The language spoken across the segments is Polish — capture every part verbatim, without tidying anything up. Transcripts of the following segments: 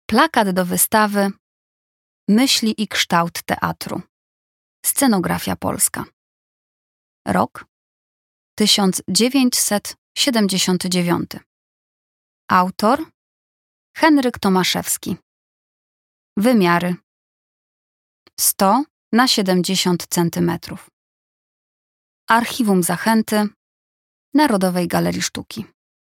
Plakat do wystawy Myśli i kształt teatru. Scenografia polska. Rok tysiąc dziewięćset siedemdziesiąty dziewiąty. Autor Henryk Tomaszewski. Wymiary sto na siedemdziesiąt centymetrów. Archiwum Zachęty Narodowej Galerii Sztuki.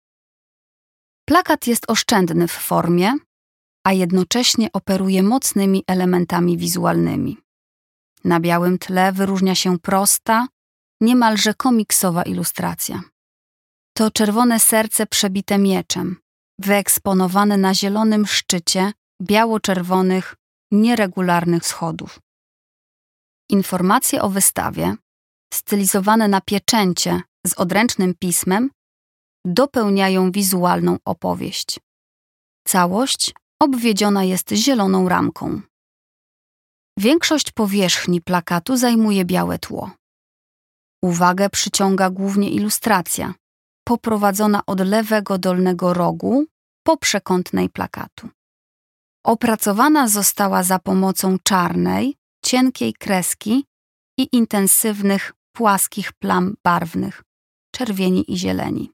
Plakat jest oszczędny w formie, a jednocześnie operuje mocnymi elementami wizualnymi. Na białym tle wyróżnia się prosta, niemalże komiksowa ilustracja. To czerwone serce przebite mieczem, wyeksponowane na zielonym szczycie biało-czerwonych, nieregularnych schodów. Informacje o wystawie, stylizowane na pieczęcie z odręcznym pismem, dopełniają wizualną opowieść. Całość obwiedziona jest zieloną ramką. Większość powierzchni plakatu zajmuje białe tło. Uwagę przyciąga głównie ilustracja, poprowadzona od lewego dolnego rogu po przekątnej plakatu. Opracowana została za pomocą czarnej, cienkiej kreski i intensywnych, płaskich plam barwnych, czerwieni i zieleni.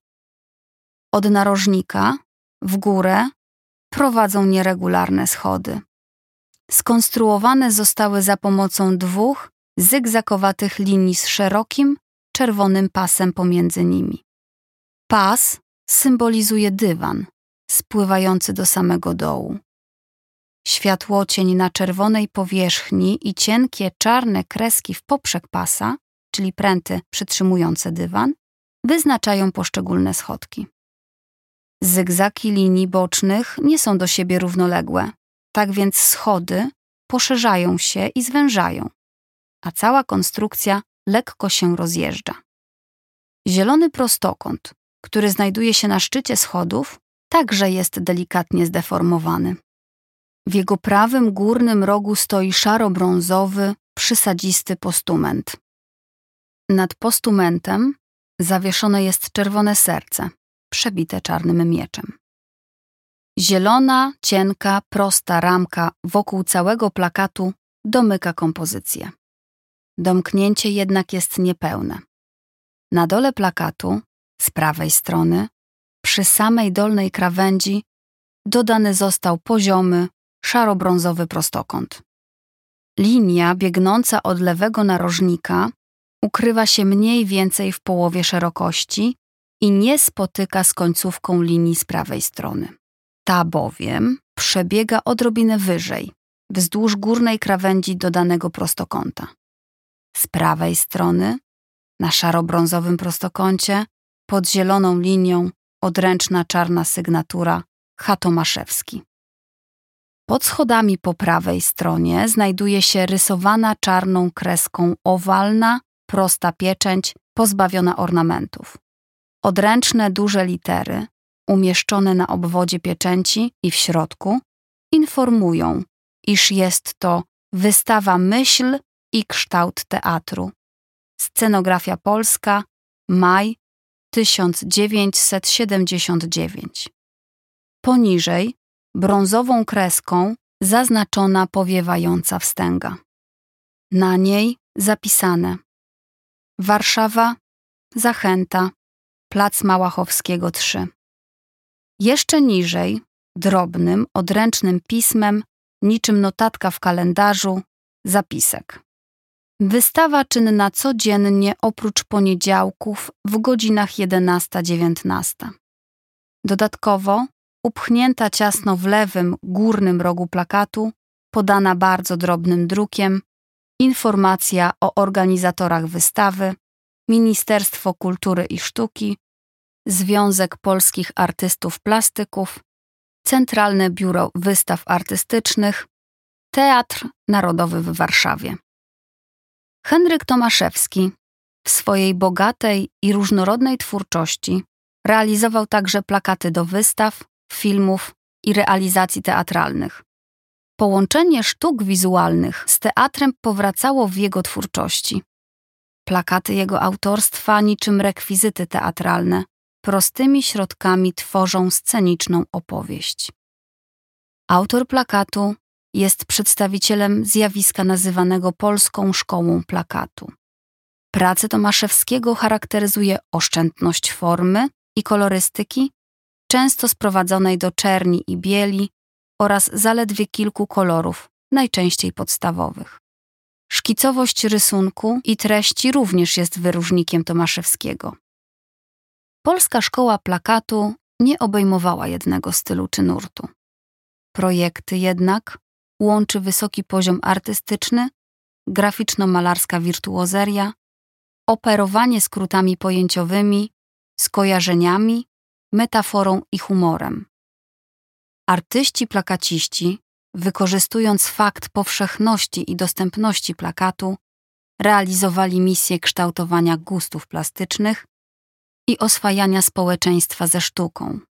Od narożnika w górę prowadzą nieregularne schody. Skonstruowane zostały za pomocą dwóch zygzakowatych linii z szerokim, czerwonym pasem pomiędzy nimi. Pas symbolizuje dywan, spływający do samego dołu. Światłocień na czerwonej powierzchni i cienkie czarne kreski w poprzek pasa, czyli pręty przytrzymujące dywan, wyznaczają poszczególne schodki. Zygzaki linii bocznych nie są do siebie równoległe, tak więc schody poszerzają się i zwężają, a cała konstrukcja lekko się rozjeżdża. Zielony prostokąt, który znajduje się na szczycie schodów, także jest delikatnie zdeformowany. W jego prawym górnym rogu stoi szaro-brązowy, przysadzisty postument. Nad postumentem zawieszone jest czerwone serce, przebite czarnym mieczem. Zielona, cienka, prosta ramka wokół całego plakatu domyka kompozycję. Domknięcie jednak jest niepełne. Na dole plakatu, z prawej strony, przy samej dolnej krawędzi, dodany został poziomy, szaro-brązowy prostokąt. Linia biegnąca od lewego narożnika ukrywa się mniej więcej w połowie szerokości i nie spotyka z końcówką linii z prawej strony. Ta bowiem przebiega odrobinę wyżej, wzdłuż górnej krawędzi dodanego prostokąta. Z prawej strony, na szaro-brązowym prostokącie, pod zieloną linią, odręczna czarna sygnatura H. Tomaszewski. Pod schodami po prawej stronie znajduje się rysowana czarną kreską owalna, prosta pieczęć pozbawiona ornamentów. Odręczne duże litery, umieszczone na obwodzie pieczęci i w środku, informują, iż jest to wystawa Myśl i kształt teatru. Scenografia polska, maj tysiąc dziewięćset siedemdziesiąty dziewiąty. Poniżej brązową kreską zaznaczona powiewająca wstęga. Na niej zapisane: Warszawa, Zachęta, Plac Małachowskiego trzy. Jeszcze niżej, drobnym, odręcznym pismem, niczym notatka w kalendarzu, zapisek. Wystawa czynna codziennie oprócz poniedziałków w godzinach jedenasta dziewiętnasta. Dodatkowo, upchnięta ciasno w lewym, górnym rogu plakatu, podana bardzo drobnym drukiem, informacja o organizatorach wystawy, Ministerstwo Kultury i Sztuki, Związek Polskich Artystów Plastyków, Centralne Biuro Wystaw Artystycznych, Teatr Narodowy w Warszawie. Henryk Tomaszewski w swojej bogatej i różnorodnej twórczości realizował także plakaty do wystaw, filmów i realizacji teatralnych. Połączenie sztuk wizualnych z teatrem powracało w jego twórczości. Plakaty jego autorstwa, niczym rekwizyty teatralne, prostymi środkami tworzą sceniczną opowieść. Autor plakatu jest przedstawicielem zjawiska nazywanego polską szkołą plakatu. Pracę Tomaszewskiego charakteryzuje oszczędność formy i kolorystyki, często sprowadzonej do czerni i bieli oraz zaledwie kilku kolorów, najczęściej podstawowych. Szkicowość rysunku i treści również jest wyróżnikiem Tomaszewskiego. Polska szkoła plakatu nie obejmowała jednego stylu czy nurtu. Projekty jednak łączy wysoki poziom artystyczny, graficzno-malarska wirtuozeria, operowanie skrótami pojęciowymi, skojarzeniami, metaforą i humorem. Artyści plakaciści, wykorzystując fakt powszechności i dostępności plakatu, realizowali misję kształtowania gustów plastycznych i oswajania społeczeństwa ze sztuką.